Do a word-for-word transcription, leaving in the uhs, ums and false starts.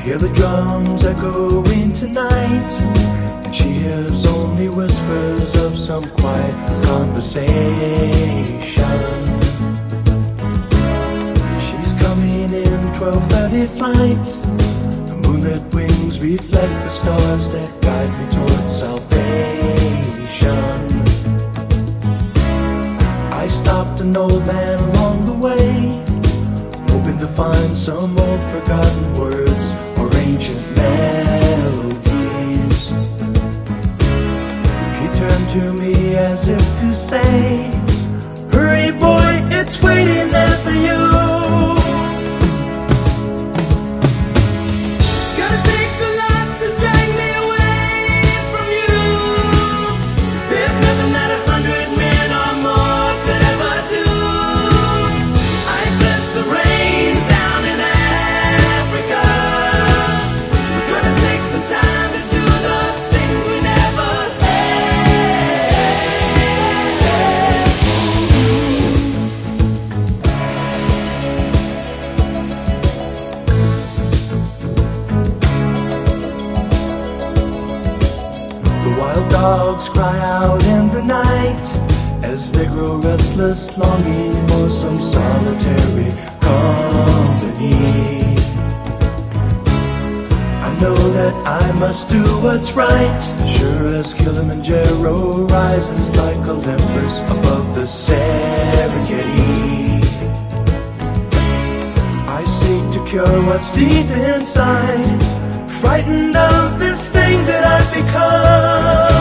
Hear the drums echoing tonight, and she hears only whispers of some quiet conversation. She's coming in twelve thirty flight. The moonlit wings reflect the stars that guide me towards salvation. I stopped an old man along the way, hoping to find some old forgotten words or ancient melodies. He turned to me as if to say, hurry boy, it's waiting there for you. Wild dogs cry out in the night as they grow restless, longing for some solitary company. I know that I must do what's right, sure as Kilimanjaro rises like Olympus above the Serengeti. I seek to cure what's deep inside, frightened of this thing that I've become.